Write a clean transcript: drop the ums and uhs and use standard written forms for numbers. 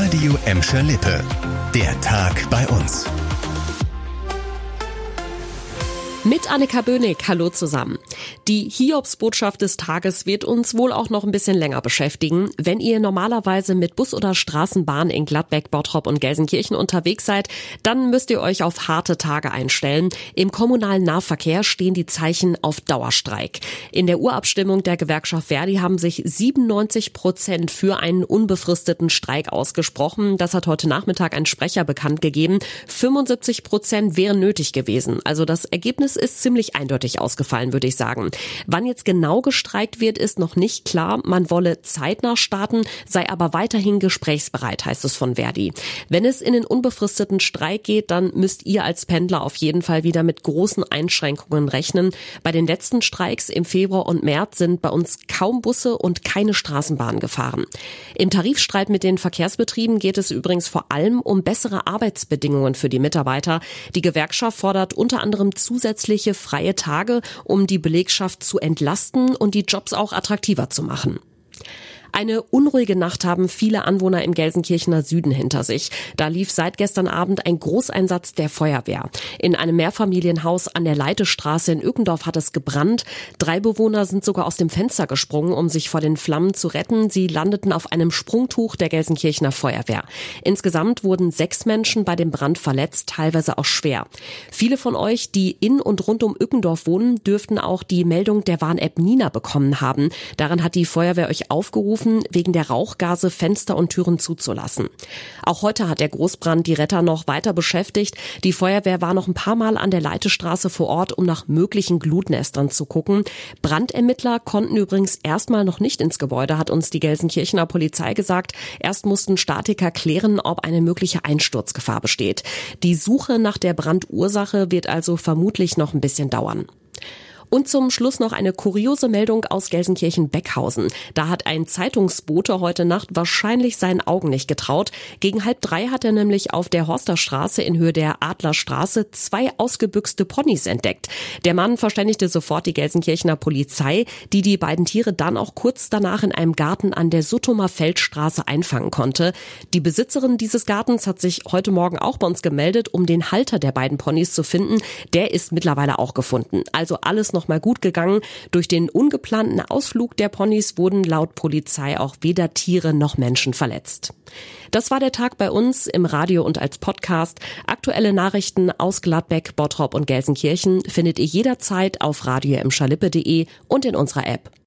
Radio Emscher Lippe. Der Tag bei uns. Mit Annika Böhnig, hallo zusammen. Die Hiobsbotschaft des Tages wird uns wohl auch noch ein bisschen länger beschäftigen. Wenn ihr normalerweise mit Bus oder Straßenbahn in Gladbeck, Bottrop und Gelsenkirchen unterwegs seid, dann müsst ihr euch auf harte Tage einstellen. Im kommunalen Nahverkehr stehen die Zeichen auf Dauerstreik. In der Urabstimmung der Gewerkschaft Verdi haben sich 97% für einen unbefristeten Streik ausgesprochen. Das hat heute Nachmittag ein Sprecher bekannt gegeben. 75% wären nötig gewesen. Also das Ergebnis ist ziemlich eindeutig ausgefallen, würde ich sagen. Wann jetzt genau gestreikt wird, ist noch nicht klar. Man wolle zeitnah starten, sei aber weiterhin gesprächsbereit, heißt es von Verdi. Wenn es in den unbefristeten Streik geht, dann müsst ihr als Pendler auf jeden Fall wieder mit großen Einschränkungen rechnen. Bei den letzten Streiks im Februar und März sind bei uns kaum Busse und keine Straßenbahn gefahren. Im Tarifstreit mit den Verkehrsbetrieben geht es übrigens vor allem um bessere Arbeitsbedingungen für die Mitarbeiter. Die Gewerkschaft fordert unter anderem zusätzliche freie Tage, um die Belegschaft zu entlasten und die Jobs auch attraktiver zu machen. Eine unruhige Nacht haben viele Anwohner im Gelsenkirchener Süden hinter sich. Da lief seit gestern Abend ein Großeinsatz der Feuerwehr. In einem Mehrfamilienhaus an der Leitestraße in Ückendorf hat es gebrannt. 3 Bewohner sind sogar aus dem Fenster gesprungen, um sich vor den Flammen zu retten. Sie landeten auf einem Sprungtuch der Gelsenkirchener Feuerwehr. Insgesamt wurden 6 Menschen bei dem Brand verletzt, teilweise auch schwer. Viele von euch, die in und rund um Ückendorf wohnen, dürften auch die Meldung der Warn-App Nina bekommen haben. Daran hat die Feuerwehr euch aufgerufen, wegen der Rauchgase Fenster und Türen zuzulassen. Auch heute hat der Großbrand die Retter noch weiter beschäftigt. Die Feuerwehr war noch ein paar Mal an der Leitestraße vor Ort, um nach möglichen Glutnestern zu gucken. Brandermittler konnten übrigens erstmal noch nicht ins Gebäude, hat uns die Gelsenkirchener Polizei gesagt. Erst mussten Statiker klären, ob eine mögliche Einsturzgefahr besteht. Die Suche nach der Brandursache wird also vermutlich noch ein bisschen dauern. Und zum Schluss noch eine kuriose Meldung aus Gelsenkirchen-Beckhausen. Da hat ein Zeitungsbote heute Nacht wahrscheinlich seinen Augen nicht getraut. Gegen 2:30 hat er nämlich auf der Horsterstraße in Höhe der Adlerstraße 2 ausgebüxte Ponys entdeckt. Der Mann verständigte sofort die Gelsenkirchener Polizei, die beiden Tiere dann auch kurz danach in einem Garten an der Suttomer Feldstraße einfangen konnte. Die Besitzerin dieses Gartens hat sich heute Morgen auch bei uns gemeldet, um den Halter der beiden Ponys zu finden. Der ist mittlerweile auch gefunden. Also alles noch mal gut gegangen. Durch den ungeplanten Ausflug der Ponys wurden laut Polizei auch weder Tiere noch Menschen verletzt. Das war der Tag bei uns im Radio und als Podcast. Aktuelle Nachrichten aus Gladbeck, Bottrop und Gelsenkirchen findet ihr jederzeit auf radioemscherlippe.de und in unserer App.